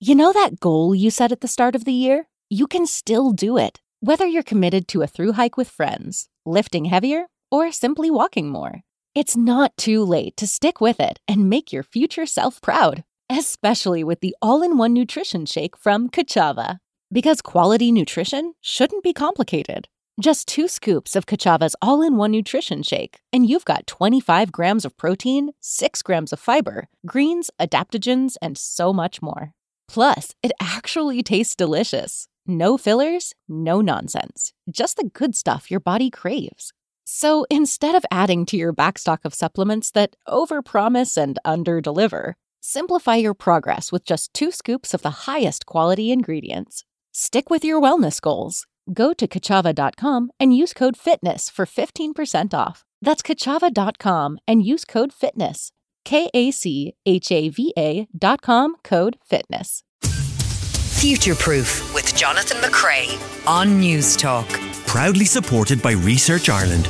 You know that goal you set at the start of the year? You can still do it, whether you're committed to a thru hike with friends, lifting heavier, or simply walking more. It's not too late to stick with it and make your future self proud, especially with the all-in-one nutrition shake from Kachava. Because quality nutrition shouldn't be complicated. Just 2 scoops of Kachava's all-in-one nutrition shake, and you've got 25 grams of protein, 6 grams of fiber, greens, adaptogens, and so much more. Plus, it actually tastes delicious. No fillers, no nonsense. Just the good stuff your body craves. So instead of adding to your backstock of supplements that overpromise and underdeliver, simplify your progress with just 2 scoops of the highest quality ingredients. Stick with your wellness goals. Go to Kachava.com and use code FITNESS for 15% off. That's Kachava.com and use code FITNESS. KACHAVA.com, code FITNESS. Future Proof with Jonathan McCrea on News Talk. Proudly supported by Research Ireland.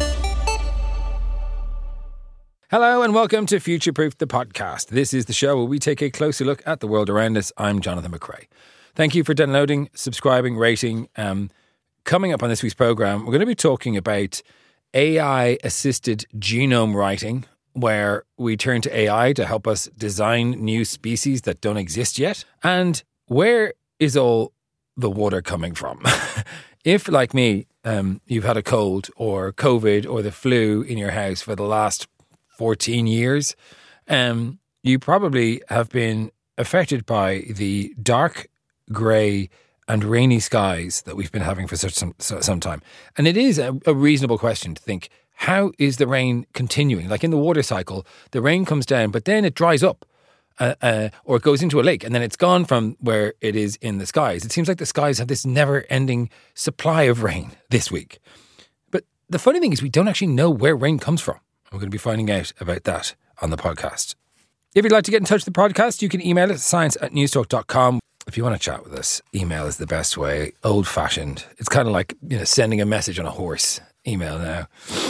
Hello and welcome to Future Proof, the podcast. This is the show where we take a closer look at the world around us. I'm Jonathan McCrea. Thank you for downloading, subscribing, rating. Coming up on this week's programme, we're going to be talking about AI-assisted genome writing, where we turn to AI to help us design new species that don't exist yet. And where is all the water coming from? If, like me, you've had a cold or COVID or the flu in your house for the last 14 years, you probably have been affected by the dark, grey and rainy skies that we've been having for some time. And it is a reasonable question to think, how is the rain continuing? Like in the water cycle, the rain comes down, but then it dries up or it goes into a lake and then it's gone from where it is in the skies. It seems like the skies have this never-ending supply of rain this week. But the funny thing is we don't actually know where rain comes from. We're going to be finding out about that on the podcast. If you'd like to get in touch with the podcast, you can email it science@newstalk.com. If you want to chat with us, email is the best way. Old-fashioned. It's kind of like, sending a message on a horse. Email now.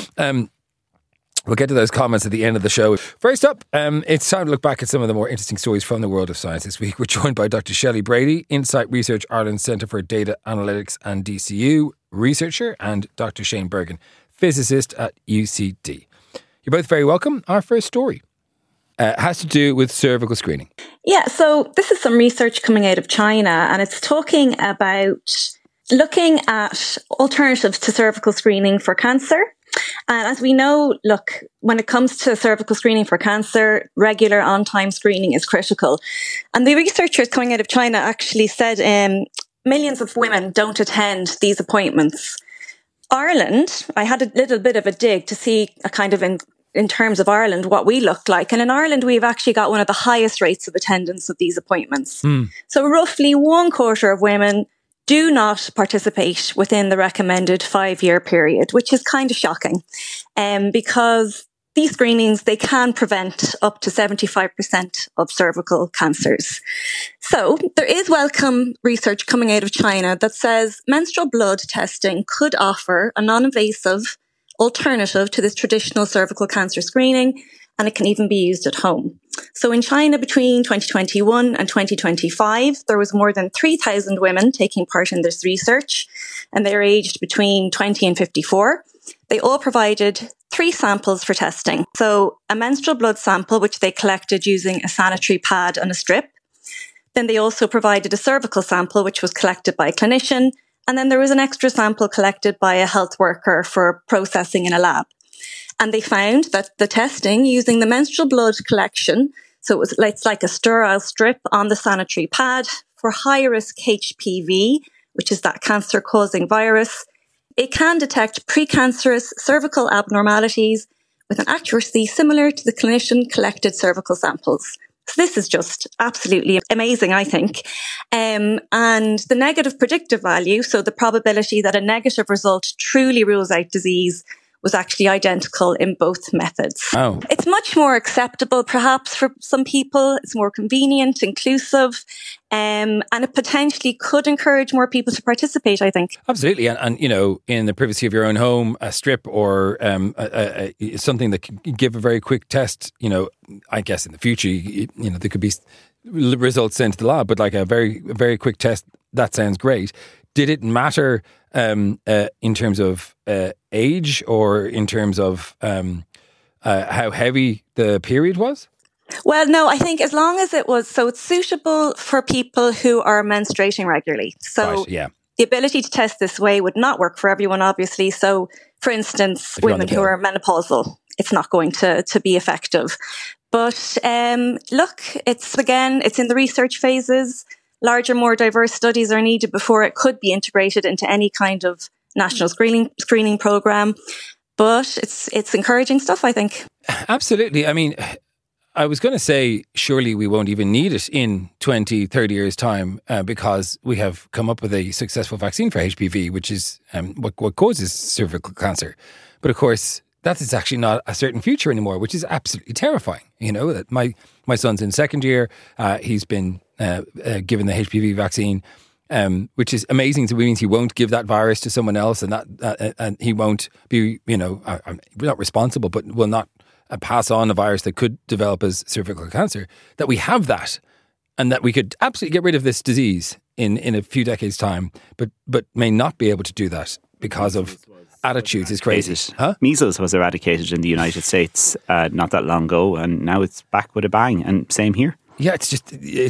We'll get to those comments at the end of the show. First up, it's time to look back at some of the more interesting stories from the world of science this week. We're joined by Dr. Shelley Brady, Insight Research Ireland Centre for Data Analytics and DCU researcher, and Dr. Shane Bergen, physicist at UCD. You're both very welcome. Our first story has to do with cervical screening. Yeah, so this is some research coming out of China, and it's talking about looking at alternatives to cervical screening for cancer. And as we know, look, when it comes to cervical screening for cancer, regular on-time screening is critical. And the researchers coming out of China actually said millions of women don't attend these appointments. Ireland, I had a little bit of a dig to see a kind of in terms of Ireland, what we look like. And in Ireland, we've actually got one of the highest rates of attendance of these appointments. So roughly 1/4 of women do not participate within the recommended 5-year period, which is kind of shocking, because these screenings, they can prevent up to 75% of cervical cancers. So there is welcome research coming out of China that says menstrual blood testing could offer a non-invasive alternative to this traditional cervical cancer screening, and it can even be used at home. So in China, between 2021 and 2025, there was more than 3,000 women taking part in this research, and they were aged between 20 and 54. They all provided 3 samples for testing. So a menstrual blood sample, which they collected using a sanitary pad and a strip. Then they also provided a cervical sample, which was collected by a clinician. And then there was an extra sample collected by a health worker for processing in a lab. And they found that the testing using the menstrual blood collection, so it's like a sterile strip on the sanitary pad for high-risk HPV, which is that cancer-causing virus, it can detect precancerous cervical abnormalities with an accuracy similar to the clinician-collected cervical samples. So this is just absolutely amazing, I think. And the negative predictive value, so the probability that a negative result truly rules out disease, was actually identical in both methods. Oh. It's much more acceptable, perhaps, for some people. It's more convenient, inclusive, and it potentially could encourage more people to participate, I think. Absolutely. And you know, in the privacy of your own home, a strip or something that can give a very quick test, you know, I guess in the future, you know, there could be results sent to the lab, but like a very, very quick test, that sounds great. Did it matter in terms of age or in terms of how heavy the period was? Well, no, I think as long as it was, so it's suitable for people who are menstruating regularly. So right, yeah. The ability to test this way would not work for everyone, obviously. So, for instance, women who are menopausal, it's not going to be effective. But look, it's in the research phases. Larger, more diverse studies are needed before it could be integrated into any kind of national screening program. But it's encouraging stuff, I think. Absolutely. I mean, I was going to say, surely we won't even need it in 20, 30 years' time because we have come up with a successful vaccine for HPV, which is what causes cervical cancer. But of course, that is actually not a certain future anymore, which is absolutely terrifying. You know, that my son's in second year. He's been given the HPV vaccine, which is amazing. So it means he won't give that virus to someone else, and and he won't be, you know, not responsible, but will not pass on a virus that could develop as cervical cancer. That we have that, and that we could absolutely get rid of this disease in a few decades' time, but may not be able to do that because of attitudes is crazy. Huh? Measles was eradicated in the United States not that long ago, and now it's back with a bang. And same here. Yeah, it's just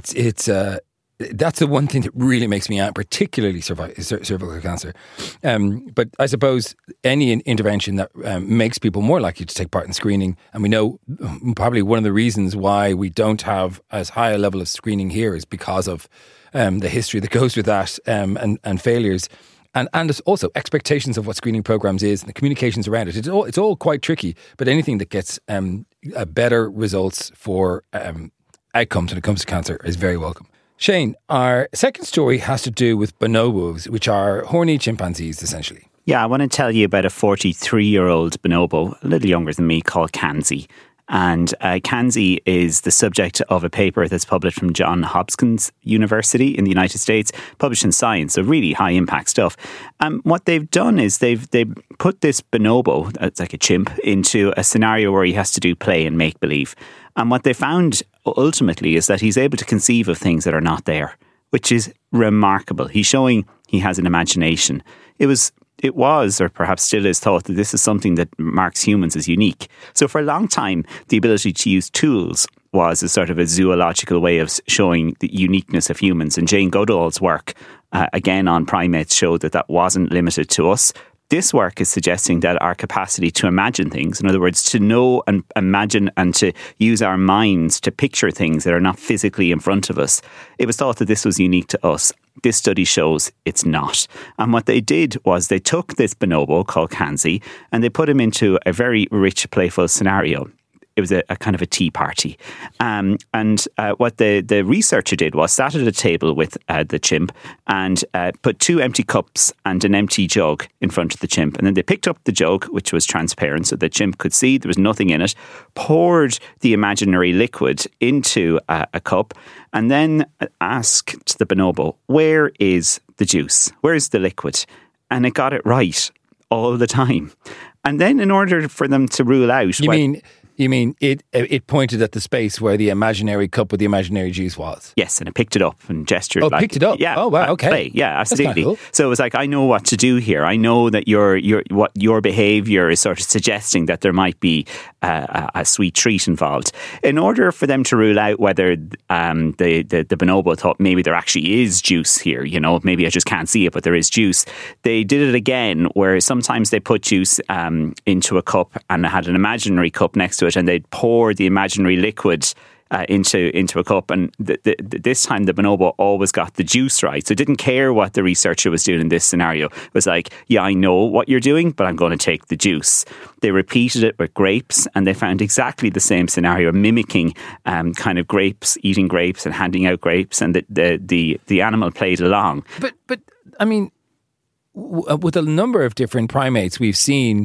that's the one thing that really makes me out, particularly cervical cancer. But I suppose any intervention that makes people more likely to take part in screening, and we know probably one of the reasons why we don't have as high a level of screening here is because of the history that goes with that and failures. And also expectations of what screening programs is and the communications around it. It's all quite tricky, but anything that gets better results for outcomes when it comes to cancer is very welcome. Shane, our second story has to do with bonobos, which are horny chimpanzees, essentially. Yeah, I want to tell you about a 43-year-old bonobo, a little younger than me, called Kanzi. And Kanzi is the subject of a paper that's published from Johns Hopkins University in the United States, published in Science, so really high impact stuff. What they've done is they've put this bonobo, it's like a chimp, into a scenario where he has to do play and make believe. And what they found ultimately is that he's able to conceive of things that are not there, which is remarkable. He's showing he has an imagination. It was, or perhaps still is, thought that this is something that marks humans as unique. So for a long time, the ability to use tools was a sort of a zoological way of showing the uniqueness of humans. And Jane Goodall's work, again on primates, showed that wasn't limited to us. This work is suggesting that our capacity to imagine things, in other words, to know and imagine and to use our minds to picture things that are not physically in front of us, it was thought that this was unique to us. This study shows it's not. And what they did was they took this bonobo called Kanzi and they put him into a very rich, playful scenario. It was a kind of a tea party. What the researcher did was sat at a table with the chimp and put 2 empty cups and an empty jug in front of the chimp. And then they picked up the jug, which was transparent, so the chimp could see there was nothing in it, poured the imaginary liquid into a cup, and then asked the bonobo, where is the juice? Where is the liquid? And it got it right all the time. And then in order for them to rule out... You mean it pointed at the space where the imaginary cup with the imaginary juice was? Yes, and it picked it up and gestured. Oh, picked it up? Yeah. Oh, wow, okay. Play. Yeah, absolutely. Cool. So it was like, I know what to do here. I know that your behaviour is sort of suggesting that there might be a sweet treat involved. In order for them to rule out whether the bonobo thought maybe there actually is juice here, you know, maybe I just can't see it, but there is juice, they did it again where sometimes they put juice into a cup and had an imaginary cup next to it, and they'd pour the imaginary liquid into a cup, and this time the bonobo always got the juice right. So it didn't care what the researcher was doing in this scenario. It was like, yeah, I know what you're doing, but I'm going to take the juice. They repeated it with grapes, and they found exactly the same scenario, mimicking kind of grapes, eating grapes and handing out grapes, and the animal played along. But I mean, with a number of different primates, we've seen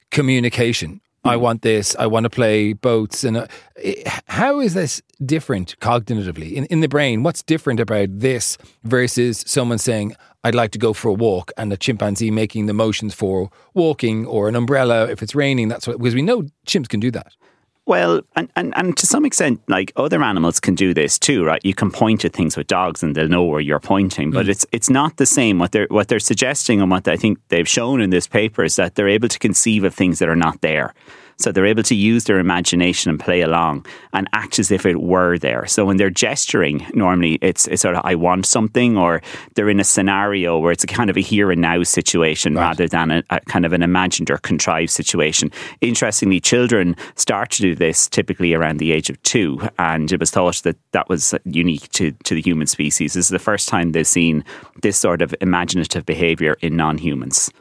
communication. I want this. I want to play boats. And how is this different cognitively in the brain? What's different about this versus someone saying, I'd like to go for a walk, and a chimpanzee making the motions for walking, or an umbrella if it's raining? That's what, because we know chimps can do that. Well, and to some extent, like, other animals can do this too, right? You can point at things with dogs and they'll know where you're pointing, but it's not the same. What they're suggesting, and what I think they've shown in this paper, is that they're able to conceive of things that are not there. So they're able to use their imagination and play along and act as if it were there. So when they're gesturing, normally it's sort of, I want something, or they're in a scenario where it's a kind of a here and now situation, right, rather than a kind of an imagined or contrived situation. Interestingly, children start to do this typically around the age of 2, and it was thought that that was unique to the human species. This is the first time they've seen this sort of imaginative behaviour in non-humans.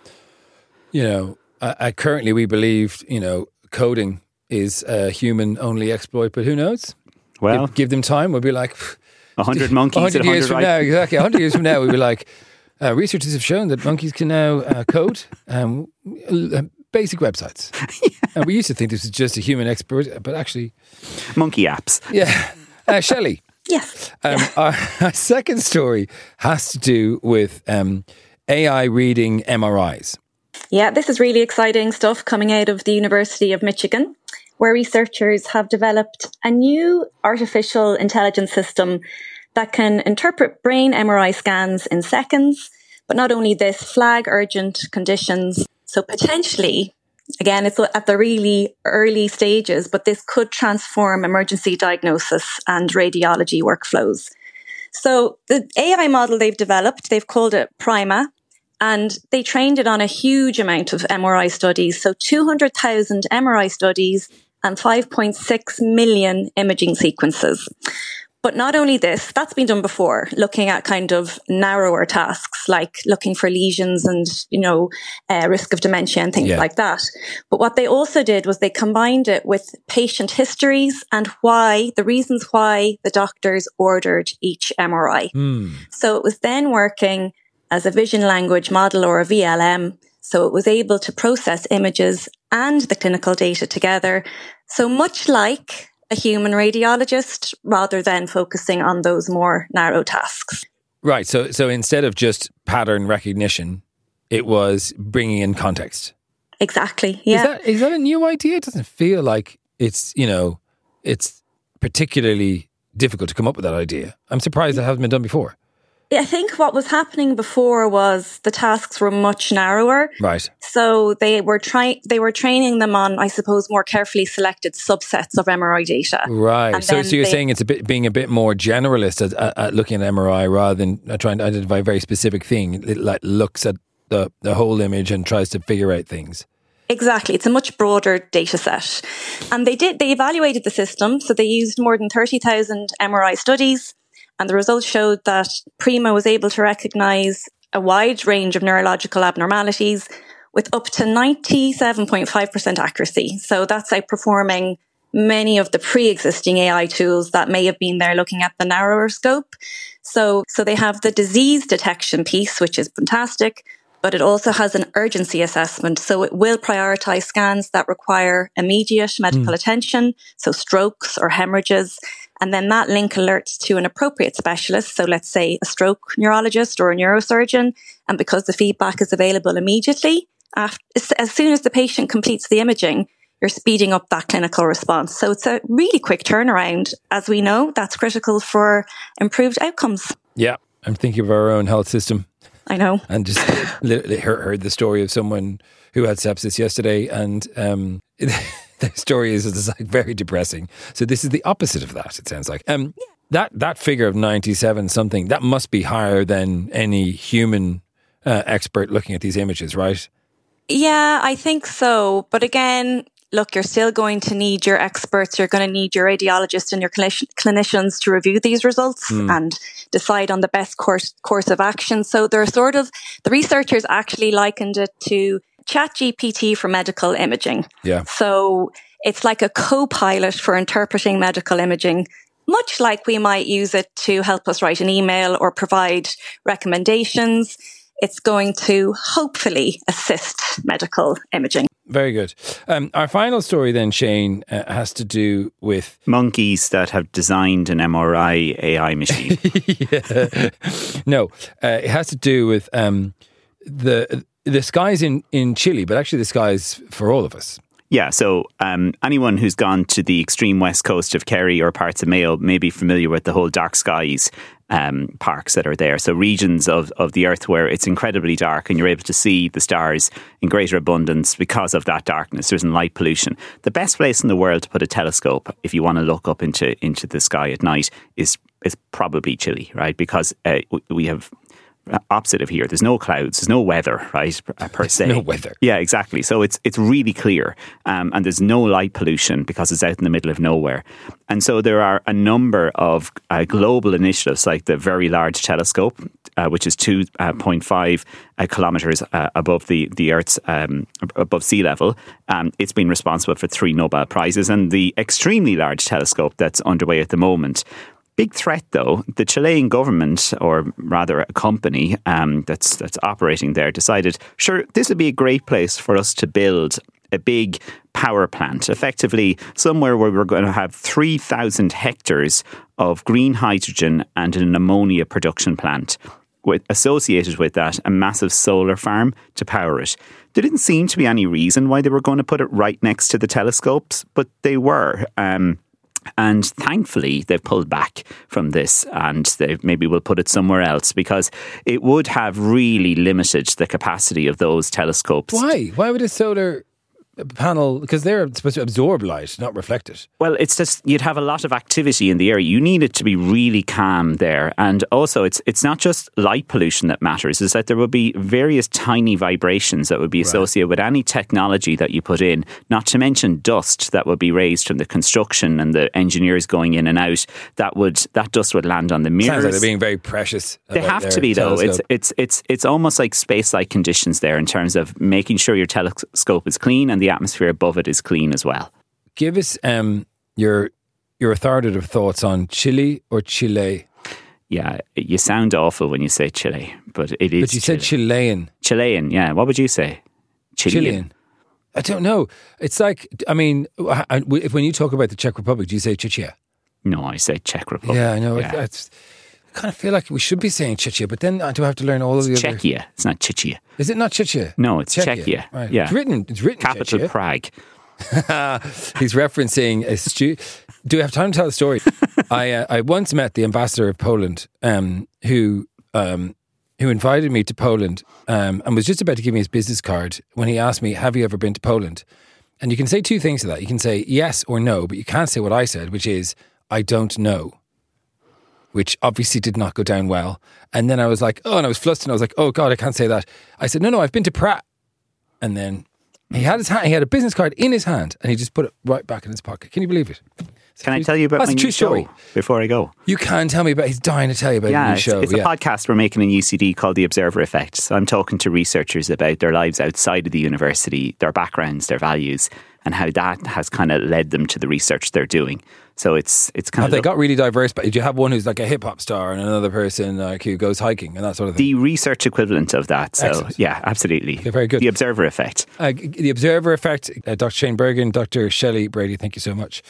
Currently we believe, coding is a human-only exploit, but who knows? Well, give them time. We'll be like 100 monkeys. 100 years from now, exactly. 100 years from now, we'll be like, researchers have shown that monkeys can now code basic websites. And we used to think this was just a human expert, but actually, monkey apps. Yeah, Shelley. Yes. Our second story has to do with AI reading MRIs. Yeah, this is really exciting stuff coming out of the University of Michigan, where researchers have developed a new artificial intelligence system that can interpret brain MRI scans in seconds. But not only this, flag urgent conditions. So potentially, again, it's at the really early stages, but this could transform emergency diagnosis and radiology workflows. So the AI model they've developed, they've called it Prima. And they trained it on a huge amount of MRI studies. So 200,000 MRI studies and 5.6 million imaging sequences. But not only this, that's been done before, looking at kind of narrower tasks, like looking for lesions and, risk of dementia and things like that. But what they also did was they combined it with patient histories and the reasons why the doctors ordered each MRI. So it was then working as a vision language model, or a VLM. So it was able to process images and the clinical data together. So much like a human radiologist, rather than focusing on those more narrow tasks. Right. So instead of just pattern recognition, it was bringing in context. Exactly. Yeah. Is that a new idea? It doesn't feel like it's particularly difficult to come up with that idea. I'm surprised it hasn't been done before. I think what was happening before was the tasks were much narrower. Right. So they were training them on, I suppose, more carefully selected subsets of MRI data. Right. So you're saying it's being a bit more generalist at looking at MRI rather than trying to identify a very specific thing. It like looks at the whole image and tries to figure out things. Exactly. It's a much broader data set. And they evaluated the system. So they used more than 30,000 MRI studies. And the results showed that Prima was able to recognize a wide range of neurological abnormalities with up to 97.5% accuracy. So that's outperforming many of the pre-existing AI tools that may have been there looking at the narrower scope. So they have the disease detection piece, which is fantastic, but it also has an urgency assessment. So it will prioritize scans that require immediate medical attention, so strokes or hemorrhages. And then that link alerts to an appropriate specialist. So let's say a stroke neurologist or a neurosurgeon. And because the feedback is available immediately, as soon as the patient completes the imaging, you're speeding up that clinical response. So it's a really quick turnaround. As we know, that's critical for improved outcomes. Yeah, I'm thinking of our own health system. I know. And just heard the story of someone who had sepsis yesterday, and the story is like very depressing. So this is the opposite of that, it sounds like. That figure of 97 something, that must be higher than any human expert looking at these images, right? Yeah, I think so. But again, look, you're still going to need your experts. You're going to need your radiologists and your clinicians to review these results and decide on the best course of action. So the researchers actually likened it to ChatGPT for medical imaging. Yeah. So it's like a co-pilot for interpreting medical imaging, much like we might use it to help us write an email or provide recommendations. It's going to hopefully assist medical imaging. Very good. Our final story then, Shane, has to do with monkeys that have designed an MRI AI machine. No, it has to do with the skies in Chile, but actually the skies for all of us. Yeah, so anyone who's gone to the extreme west coast of Kerry or parts of Mayo may be familiar with the whole dark skies parks that are there. So regions of the earth where it's incredibly dark and you're able to see the stars in greater abundance because of that darkness. There's light pollution. The best place in the world to put a telescope, if you want to look up into the sky at night, is probably Chile, right? Because we have... opposite of here, there's no clouds, there's no weather, right, per se. No weather. Yeah, exactly. So it's really clear, and there's no light pollution because it's out in the middle of nowhere. And so there are a number of global initiatives, like the Very Large Telescope, which is 2.5 kilometres above the Earth's above sea level. It's been responsible for 3 Nobel Prizes, and the Extremely Large Telescope that's underway at the moment. Big threat, though, the Chilean government, or rather a company that's operating there, decided, sure, this would be a great place for us to build a big power plant, effectively somewhere where we're going to have 3,000 hectares of green hydrogen and an ammonia production plant, associated with that a massive solar farm to power it. There didn't seem to be any reason why they were going to put it right next to the telescopes, but they were. And thankfully, they've pulled back from this, and they maybe will put it somewhere else, because it would have really limited the capacity of those telescopes. Why? Why would a solar panel, because they're supposed to absorb light, not reflect it? Well, it's just you'd have a lot of activity in the air. You need it to be really calm there. And also, it's not just light pollution that matters, is that there will be various tiny vibrations that would be associated with any technology that you put in, not to mention dust that would be raised from the construction and the engineers going in and out. That dust would land on the mirrors. Sounds like they're being very precious. They have to be, though. It's almost like space-like conditions there in terms of making sure your telescope is clean and the atmosphere above it is clean as well. Give us your authoritative thoughts on Chile or Chile. Yeah, you sound awful when you say Chile, but it is. But you said Chilean. Chilean, yeah. What would you say? Chilean. I don't know. It's like, I mean, when you talk about the Czech Republic, do you say Czechia? No, I say Czech Republic. Yeah, I know. Yeah. I kind of feel like we should be saying Czechia, but then do I have to learn all of the other... Czechia. It's not Czechia. Is it not Czechia? No, it's Czechia. Right. Yeah. It's written Capital Czechia. Prague. He's referencing Do we have time to tell the story? I once met the ambassador of Poland, who invited me to Poland, and was just about to give me his business card when he asked me, "Have you ever been to Poland?" And you can say two things to that. You can say yes or no, but you can't say what I said, which is, "I don't know," which obviously did not go down well. And then I was like, and I was flustered. And I was like, "Oh God, I can't say that." I said, "No, I've been to Prague." And then he had a business card in his hand, and he just put it right back in his pocket. Can you believe it? Can I tell you about my new show before I go? You can tell me about. He's dying to tell you about your new show. It's a podcast we're making in UCD called The Observer Effect. So I'm talking to researchers about their lives outside of the university, their backgrounds, their values, and how that has kind of led them to the research they're doing. So it's kind of... They got really diverse, but you have one who's like a hip hop star and another person like who goes hiking and that sort of thing. The research equivalent of that. So Excellent. Yeah, absolutely. Okay, very good. The Observer Effect. The Observer Effect. Dr. Shane Bergen, Dr. Shelley Brady, thank you so much.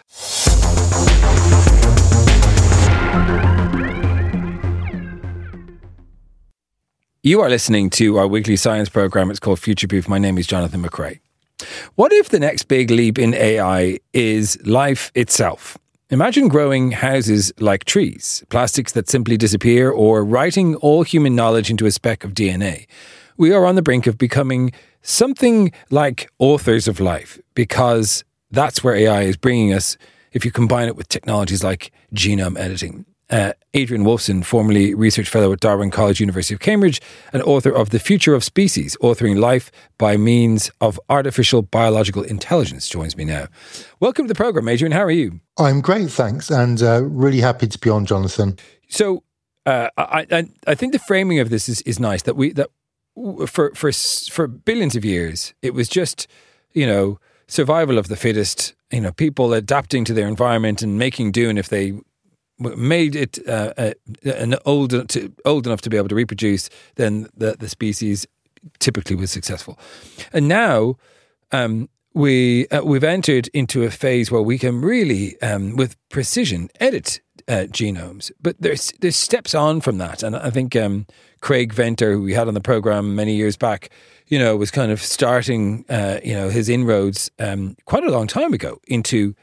You are listening to our weekly science program. It's called Future Proof. My name is Jonathan McCrae. What if the next big leap in AI is life itself? Imagine growing houses like trees, plastics that simply disappear, or writing all human knowledge into a speck of DNA. We are on the brink of becoming something like authors of life, because that's where AI is bringing us if you combine it with technologies like genome editing. Adrian Wolfson, formerly research fellow at Darwin College, University of Cambridge, and author of The Future of Species, Authoring Life by Means of Artificial Biological Intelligence, joins me now. Welcome to the programme, Adrian. How are you? I'm great, thanks, and really happy to be on, Jonathan. So I think the framing of this is nice, that for billions of years, it was just, survival of the fittest, people adapting to their environment and making do, and if they made it old enough to be able to reproduce, then the species typically was successful. And now we've entered into a phase where we can really, with precision, edit genomes. But there's steps on from that, and I think Craig Venter, who we had on the program many years back, was kind of starting, his inroads quite a long time ago into,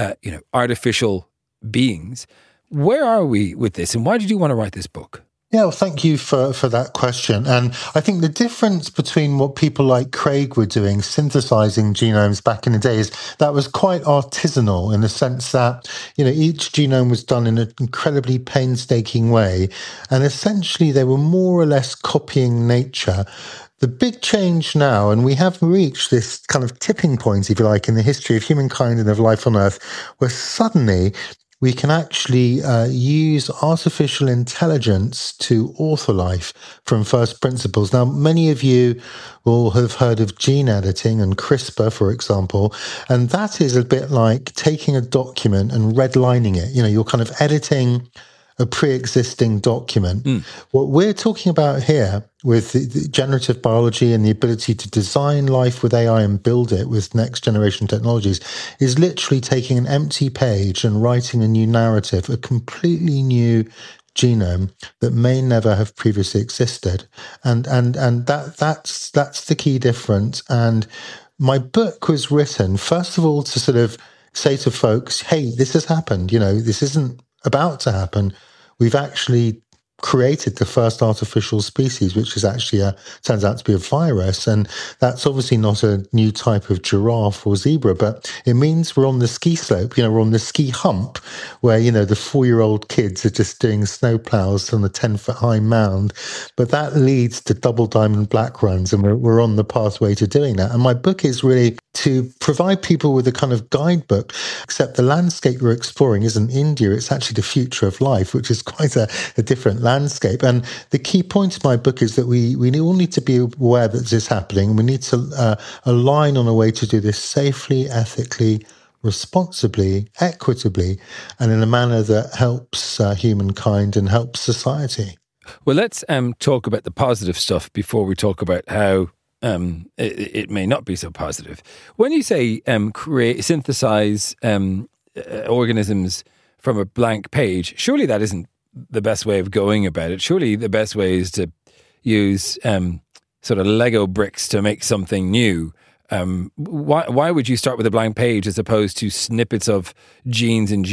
artificial beings. Where are we with this, and why did you want to write this book? Yeah, well, thank you for that question. And I think the difference between what people like Craig were doing, synthesizing genomes back in the day, is that was quite artisanal in the sense that, each genome was done in an incredibly painstaking way. And essentially, they were more or less copying nature. The big change now, and we have reached this kind of tipping point, if you like, in the history of humankind and of life on Earth, where suddenly we can actually use artificial intelligence to author life from first principles. Now, many of you will have heard of gene editing and CRISPR, for example, and that is a bit like taking a document and redlining it. You're kind of editing a pre-existing document. What we're talking about here with the generative biology and the ability to design life with AI and build it with next generation technologies is literally taking an empty page and writing a new narrative, a completely new genome that may never have previously existed. And that's the key difference. And my book was written, first of all, to sort of say to folks, hey, this has happened. This isn't about to happen. We've actually created the first artificial species, which is actually turns out to be a virus. And that's obviously not a new type of giraffe or zebra, but it means we're on the ski slope, we're on the ski hump where, the 4-year-old kids are just doing snowplows on the 10-foot high mound. But that leads to double diamond black runs, and we're on the pathway to doing that. And my book is really to provide people with a kind of guidebook, except the landscape we're exploring isn't India, it's actually the future of life, which is quite a different landscape. And the key point of my book is that we all need to be aware that this is happening. We need to align on a way to do this safely, ethically, responsibly, equitably, and in a manner that helps humankind and helps society. Well, let's talk about the positive stuff before we talk about how it may not be so positive. When you say synthesize organisms from a blank page, surely that isn't the best way of going about it. Surely the best way is to use sort of Lego bricks to make something new. Why would you start with a blank page as opposed to snippets of genes and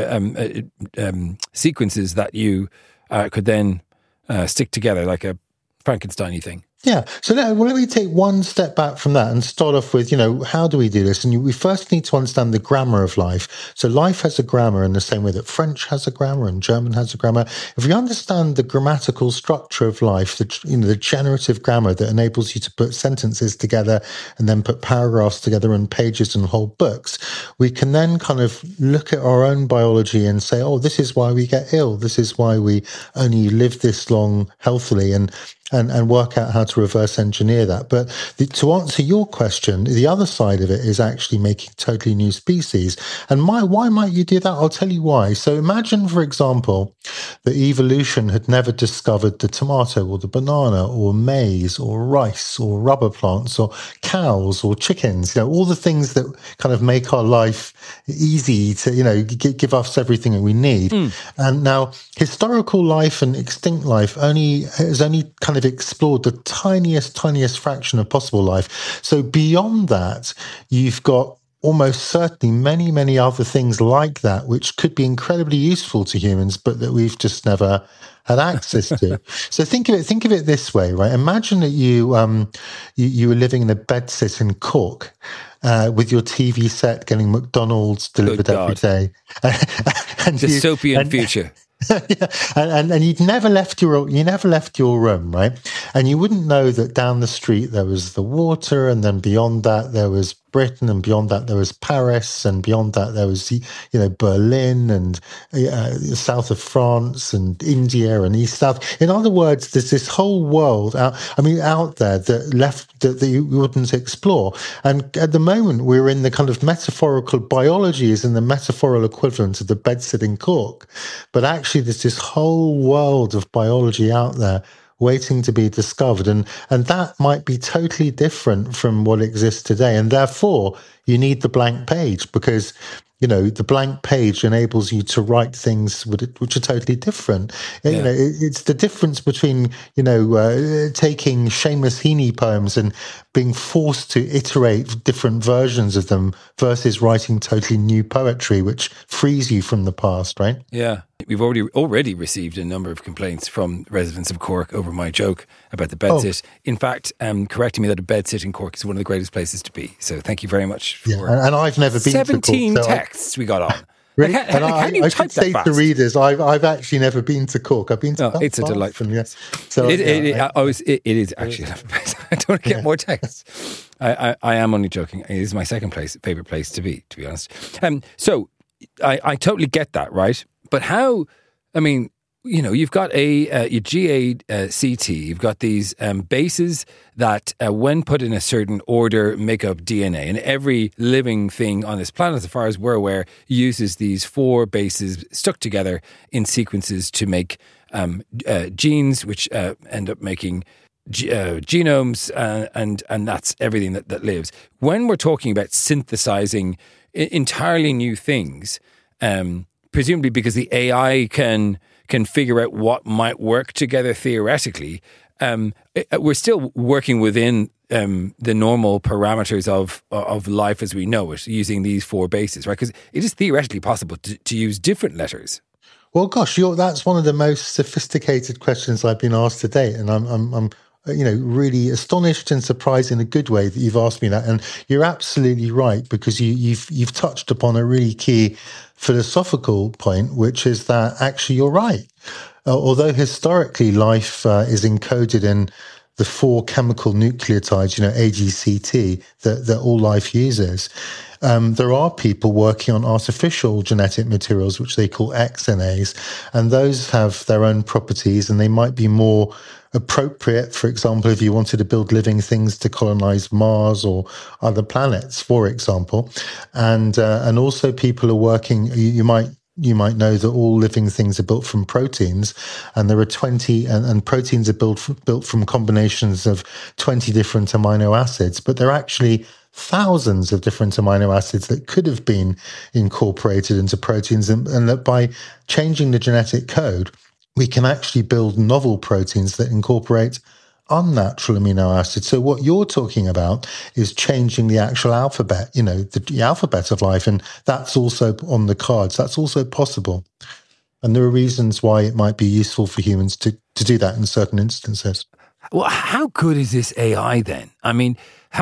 sequences that you could then stick together like a Frankenstein-y thing? Yeah. So let me take one step back from that and start off with, how do we do this? And we first need to understand the grammar of life. So life has a grammar in the same way that French has a grammar and German has a grammar. If we understand the grammatical structure of life, the generative grammar that enables you to put sentences together and then put paragraphs together and pages and whole books, we can then kind of look at our own biology and say, oh, this is why we get ill. This is why we only live this long healthily, and work out how to reverse engineer that. But to answer your question, the other side of it is actually making totally new species. And why might you do that? I'll tell you why. So imagine, for example, that evolution had never discovered the tomato or the banana or maize or rice or rubber plants or cows or chickens, all the things that kind of make our life easy to, give us everything that we need. And now historical life and extinct life has only kind of explored the tiniest fraction of possible life. So beyond that, you've got almost certainly many, many other things like that, which could be incredibly useful to humans, but that we've just never had access to. So think of it this way, right? Imagine that you were living in a bedsit in Cork, with your TV set getting McDonald's delivered every day. And dystopian future. Yeah. And you never left your room, right? And you wouldn't know that down the street there was the water, and then beyond that there was Britain, and beyond that there was Paris, and beyond that there was Berlin and south of France and India and East South. In other words, there's this whole world out there that you wouldn't explore. And at the moment we're in the kind of metaphorical biology is in the metaphorical equivalent of the bedsit in Cork, but actually there's this whole world of biology out there waiting to be discovered. And that might be totally different from what exists today. And therefore, you need the blank page because, the blank page enables you to write things which are totally different. Yeah. It's the difference between, taking Seamus Heaney poems and being forced to iterate different versions of them versus writing totally new poetry, which frees you from the past, right? Yeah. We've already received a number of complaints from residents of Cork over my joke about the bedsit. In fact, correcting me that a bedsit in Cork is one of the greatest places to be. So thank you very much for and I've never been to Cork. 17 texts we got on. Really? How do you I type should say that fast? to readers, I've actually never been to Cork. I've been to Belfast. It's a delight. Yes. So, it is actually a lovely place. I don't want to get more texts. I am only joking. It is my second favourite place to be honest. So I totally get that, right? But how, you've got your GACT, you've got these bases that, when put in a certain order, make up DNA. And every living thing on this planet, as far as we're aware, uses these 4 bases stuck together in sequences to make genes, which end up making genomes, and that's everything that lives. When we're talking about synthesizing entirely new things, presumably because the AI can figure out what might work together theoretically, we're still working within the normal parameters of life as we know it, using these 4 bases, right? Because it is theoretically possible to use different letters. Well, gosh, that's one of the most sophisticated questions I've been asked to date, and I'm really astonished and surprised in a good way that you've asked me that. And you're absolutely right, because you've touched upon a really key philosophical point, which is that actually you're right. Although historically life is encoded in the 4 chemical nucleotides, AGCT, that all life uses, there are people working on artificial genetic materials, which they call XNAs, and those have their own properties, and they might be more appropriate, for example, if you wanted to build living things to colonize Mars or other planets, for example. And also people are working, you might know that all living things are built from proteins, and there are 20, and proteins are built from combinations of 20 different amino acids, but they're actually thousands of different amino acids that could have been incorporated into proteins, and that by changing the genetic code, we can actually build novel proteins that incorporate unnatural amino acids. So what you're talking about is changing the actual alphabet, the alphabet of life, and that's also on the cards. That's also possible. And there are reasons why it might be useful for humans to do that in certain instances. Well, how good is this AI then? I mean,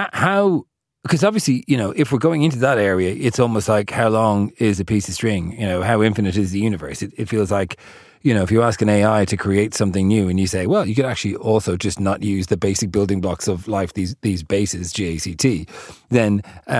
how because obviously, if we're going into that area, it's almost like how long is a piece of string? How infinite is the universe? It feels like, if you ask an AI to create something new and you say, well, you could actually also just not use the basic building blocks of life, these bases, GACT, then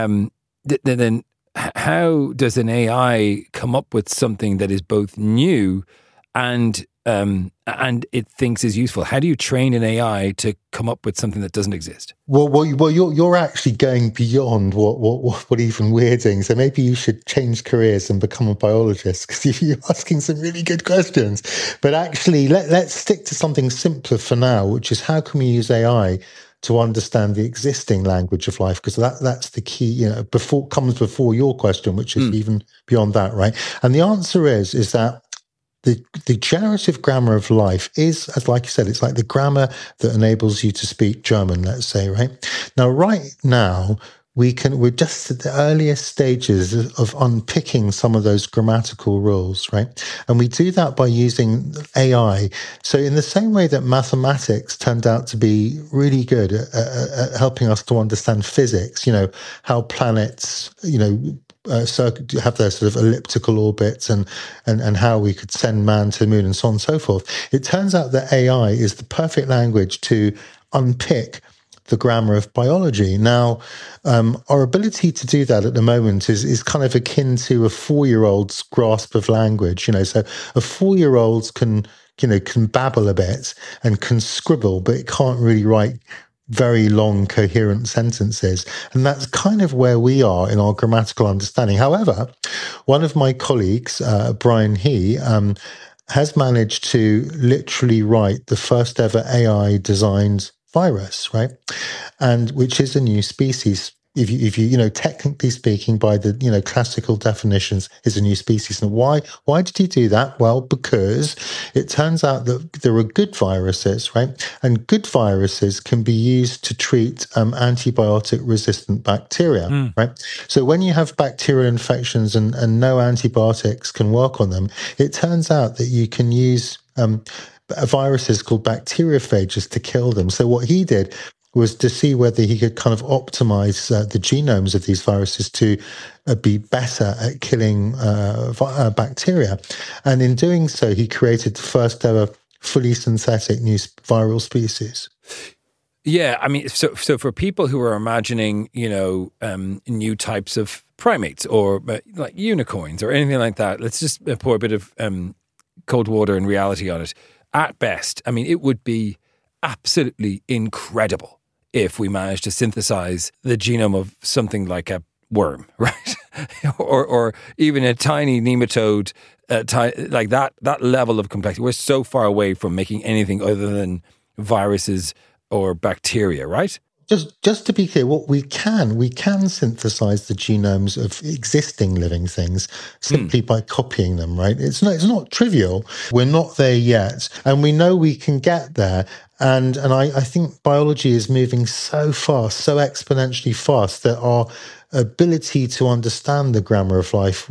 how does an AI come up with something that is both new and it thinks is useful? How do you train an AI to come up with something that doesn't exist? Well, you're actually going beyond what even we're doing. So maybe you should change careers and become a biologist, because you're asking some really good questions. But actually, let's stick to something simpler for now, which is how can we use AI to understand the existing language of life? Because that's the key. Comes before your question, which is even beyond that, right? And the answer is that the generative grammar of life is, as like you said, it's like the grammar that enables you to speak German, let's say, right? Now, right now, we're just at the earliest stages of unpicking some of those grammatical rules, right? And we do that by using AI. So in the same way that mathematics turned out to be really good at helping us to understand physics, how planets, have their sort of elliptical orbits and how we could send man to the moon and so on and so forth. It turns out that AI is the perfect language to unpick the grammar of biology. Now, our ability to do that at the moment is kind of akin to a 4-year-old's grasp of language. So a 4-year-old can babble a bit and can scribble, but it can't really write very long, coherent sentences. And that's kind of where we are in our grammatical understanding. However, one of my colleagues, Brian He, has managed to literally write the first ever AI designed virus, right? And which is a new species. If you technically speaking, by the, classical definitions, is a new species. And why did he do that? Well, because it turns out that there are good viruses, right? And good viruses can be used to treat antibiotic resistant bacteria, right? So when you have bacterial infections and no antibiotics can work on them, it turns out that you can use viruses called bacteriophages to kill them. So what he did was to see whether he could kind of optimize the genomes of these viruses to be better at killing bacteria. And in doing so, he created the first ever fully synthetic new viral species. Yeah, I mean, so for people who are imagining, new types of primates or like unicorns or anything like that, let's just pour a bit of cold water and reality on it. At best, I mean, it would be absolutely incredible if we managed to synthesize the genome of something like a worm, right? or even a tiny nematode, like that level of complexity. We're so far away from making anything other than viruses or bacteria, right? Just to be clear, what we can synthesize the genomes of existing living things simply by copying them, right? It's not trivial. We're not there yet, and we know we can get there. And I think biology is moving so fast, so exponentially fast, that our ability to understand the grammar of life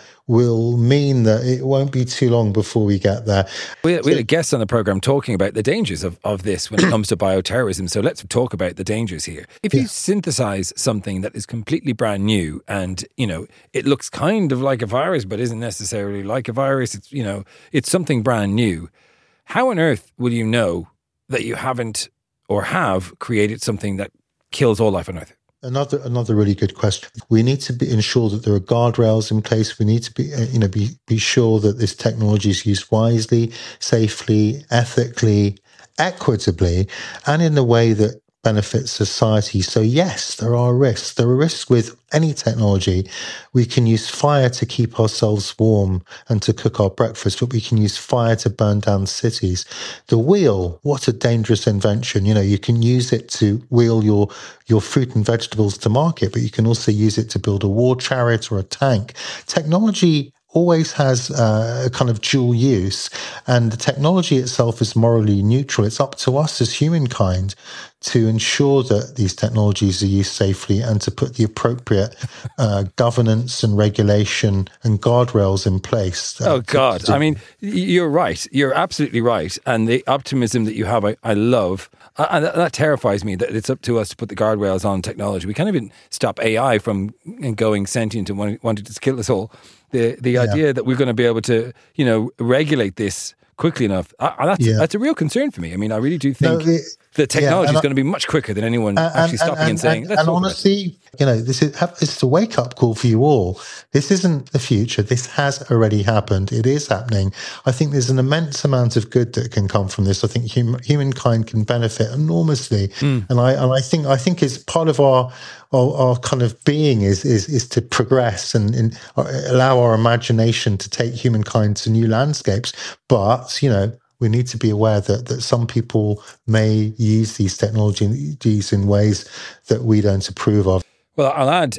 will mean that it won't be too long before we get there. We had a guest on the program talking about the dangers of this when it comes to bioterrorism. So let's talk about the dangers here. If you synthesize something that is completely brand new and, it looks kind of like a virus, but isn't necessarily like a virus, it's something brand new. How on earth will you know that you haven't or have created something that kills all life on Earth? Another really good question. We need to ensure that there are guardrails in place. We need to be sure that this technology is used wisely, safely, ethically, equitably, and in a way that benefits society. So yes, there are risks. There are risks with any technology. We can use fire to keep ourselves warm and to cook our breakfast, but we can use fire to burn down cities. The wheel, what a dangerous invention. You can use it to wheel your fruit and vegetables to market, but you can also use it to build a war chariot or a tank. Technology always has a kind of dual use, and the technology itself is morally neutral. It's up to us as humankind to ensure that these technologies are used safely and to put the appropriate governance and regulation and guardrails in place. Oh, God. I mean, you're right. You're absolutely right. And the optimism that you have, I love. And that terrifies me, that it's up to us to put the guardrails on technology. We can't even stop AI from going sentient and wanting to kill us all. The idea that we're going to be able to, regulate this quickly enough, that's a real concern for me. I mean, I really do think the technology is going to be much quicker than anyone actually stopping and saying, let's talk about it. Honestly, this is a wake-up call for you all. This isn't the future. This has already happened. It is happening. I think there's an immense amount of good that can come from this. I think humankind can benefit enormously. And I think it's part of our kind of being is to progress and allow our imagination to take humankind to new landscapes. But, we need to be aware that some people may use these technologies in ways that we don't approve of. Well, I'll add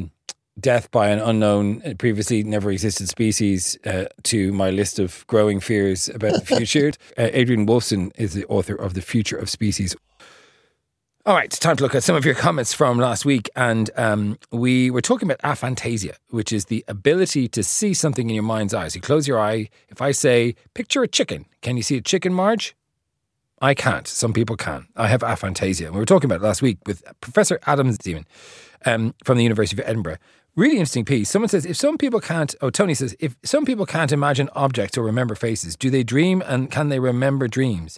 death by an unknown, previously never existed species to my list of growing fears about the future. Adrian Wolfson is the author of The Future of Species. All right, time to look at some of your comments from last week. And we were talking about aphantasia, which is the ability to see something in your mind's eye. So you close your eye. If I say, picture a chicken, can you see a chicken, Marge? I can't. Some people can. I have aphantasia. And we were talking about it last week with Professor Adam Zeman from the University of Edinburgh. Really interesting piece. Someone says, Tony says, if some people can't imagine objects or remember faces, do they dream and can they remember dreams?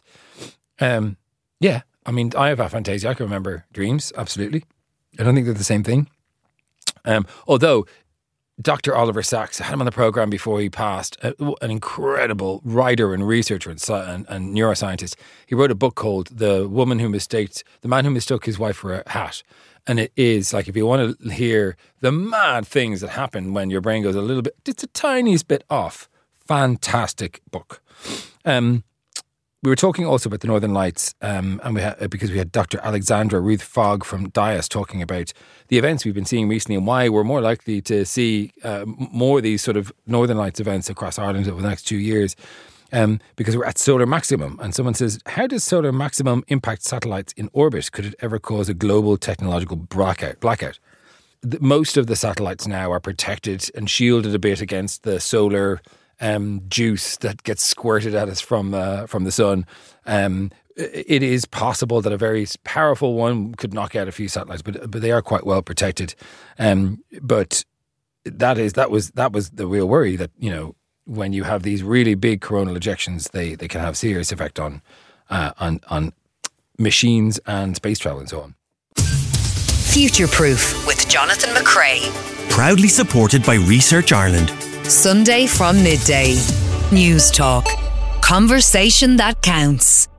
Yeah. I mean, I have aphantasia. I can remember dreams, absolutely. I don't think they're the same thing. Although Dr. Oliver Sacks, I had him on the program before he passed, an incredible writer and researcher and neuroscientist. He wrote a book called The Man Who Mistook His Wife for a Hat. And it is like, if you want to hear the mad things that happen when your brain goes a little bit, just the tiniest bit off, Fantastic book. We were talking also about the Northern Lights, and because we had Dr. Alexandra Ruth Fogg from DIAS talking about the events we've been seeing recently and why we're more likely to see more of these sort of Northern Lights events across Ireland over the next 2 years, because we're at solar maximum. And someone says, how does solar maximum impact satellites in orbit? Could it ever cause a global technological blackout? Most of the satellites now are protected and shielded a bit against the solar juice that gets squirted at us from the sun. It is possible that a very powerful one could knock out a few satellites, but they are quite well protected. But that was the real worry, that, you know, when you have these really big coronal ejections, they can have serious effect on machines and space travel and so on. Future Proof with Jonathan McCrea. Proudly supported by Research Ireland. Sunday from midday. News Talk. Conversation that counts.